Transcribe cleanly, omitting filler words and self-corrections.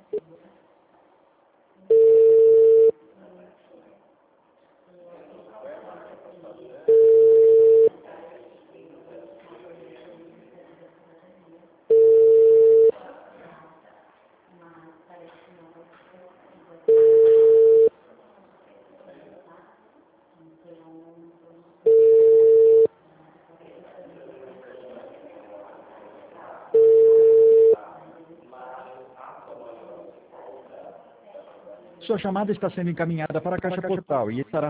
Sua chamada está sendo encaminhada para a caixa postal e estará